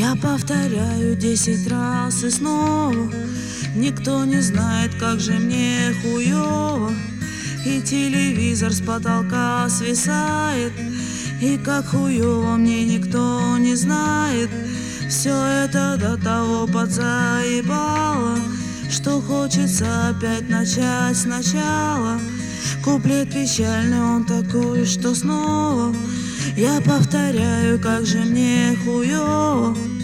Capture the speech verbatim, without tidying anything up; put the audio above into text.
Я повторяю десять раз и снова. Никто не знает, как же мне хуёво. И телевизор с потолка свисает, и как хуёво мне никто не знает. Все это до того подзаебало, что хочется опять начать сначала. Куплет печальный, он такой, что снова я повторяю, как же мне хуёво.